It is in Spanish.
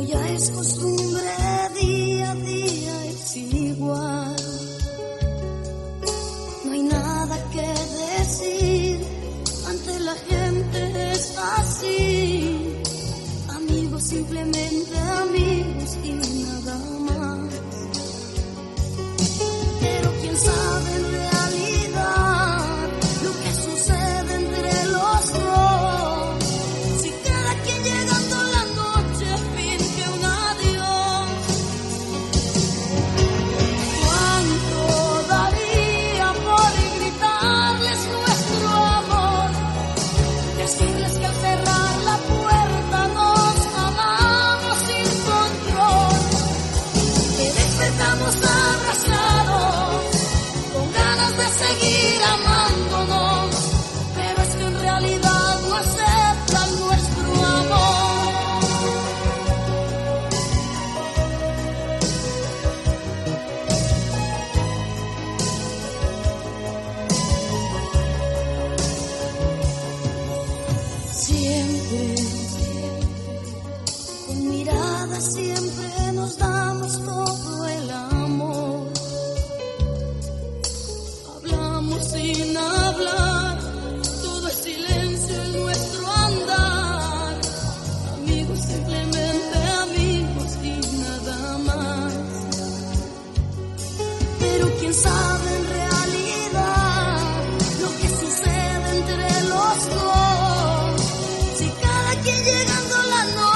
ya es costumbre, día a día es igual. No hay nada que decir, ante la gente es así. Amigos, simplemente amigos y nada más. Pero quién sabe en realidad lo que sucede entre los dos. Si cada quien llegando la noche finge un adiós. ¿Cuánto daría por gritarles nuestro amor? Decirles que al cerrar la puerta nos amamos sin control, que despertamos abrazados con ganas de seguir amándonos, pero es que en realidad no aceptan nuestro amor. Siempre, con miradas siempre nos damos todo el amor. Hablamos sin hablar, todo es silencio en nuestro andar. Amigos, simplemente amigos y nada más. Pero quién sabe en realidad lo que sucede entre los dos. Si cada quien llegando la noche